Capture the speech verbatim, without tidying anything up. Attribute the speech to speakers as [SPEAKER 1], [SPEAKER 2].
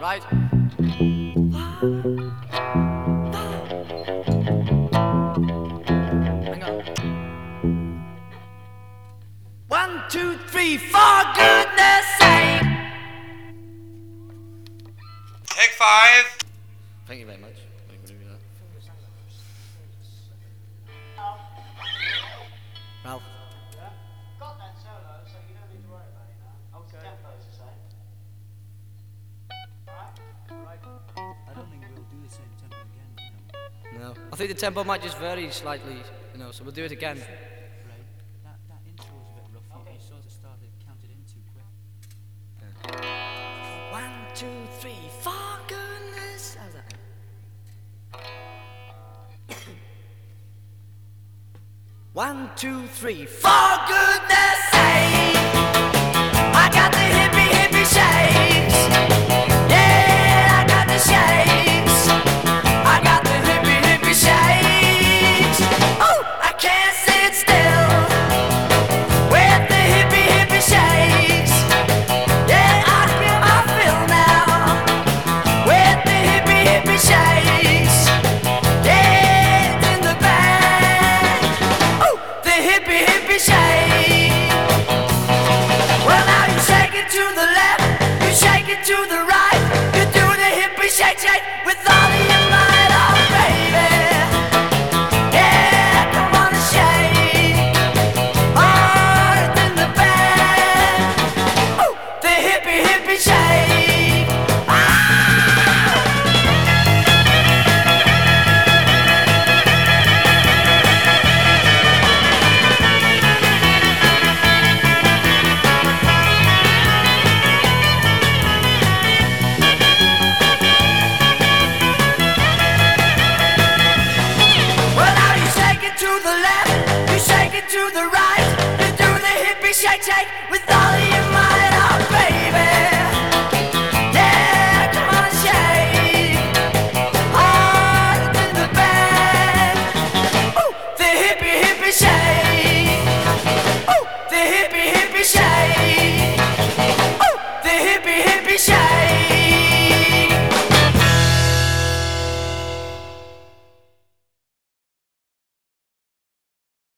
[SPEAKER 1] right? Hang on. One, two, three, for goodness sake!
[SPEAKER 2] Take five.
[SPEAKER 1] Thank you very much. Thank you for that. Ralph.
[SPEAKER 3] Yeah? Got that solo, so you don't need to worry about it now. Okay. Tempo's the same. Alright?
[SPEAKER 4] Right. I don't think we'll do the same tempo again, you know.
[SPEAKER 1] No. I think the tempo might just vary slightly, you know, so we'll do it again.
[SPEAKER 4] Right. That that intro was a bit rough. You, you sort of started counted in too quick.
[SPEAKER 1] One, two, three, for goodness. How's that? One, two, three, for goodness